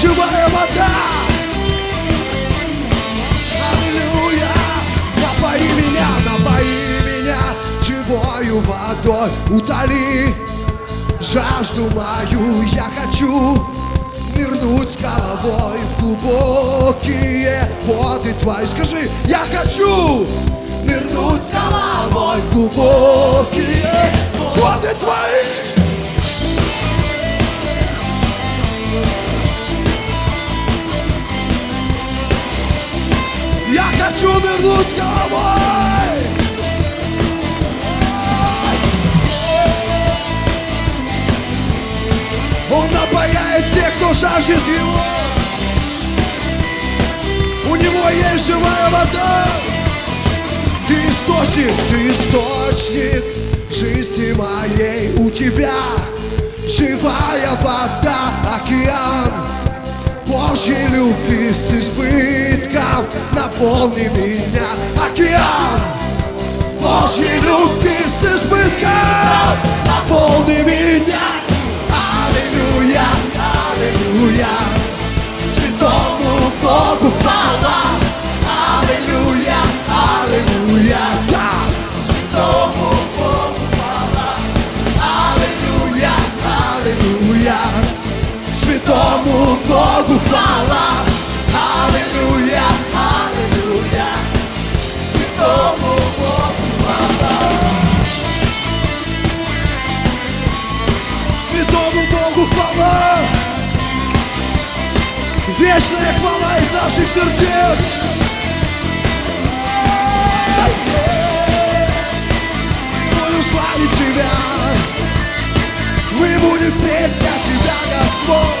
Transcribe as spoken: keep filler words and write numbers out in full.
живая вода. Аллилуйя. Напои меня, напои меня живою водой. Утоли жажду мою, я хочу нырнуть с головой в глубокие воды Твои. Скажи, я хочу нырнуть с головой в глубокие воды Твои. Я хочу нырнуть с головой. Он напояет всех, кто жаждет Его. У Него есть живая вода. Ты источник, ты источник жизни моей. У Тебя живая вода, океан Божьей любви с избытком. Наполни меня, океан Божьей любви с избытком. Наполни меня. Аллилуйя, аллилуйя, святому Богу хвала. Аллилуйя, аллилуйя, святому Богу хвала. Аллилуйя, аллилуйя, святому Богу хвала. Аллилуйя, аллилуйя, святому Богу хвала. Святому Богу хвала. Вечная хвала из наших сердец. Мы будем славить Тебя. Мы будем петь для Тебя, Господь.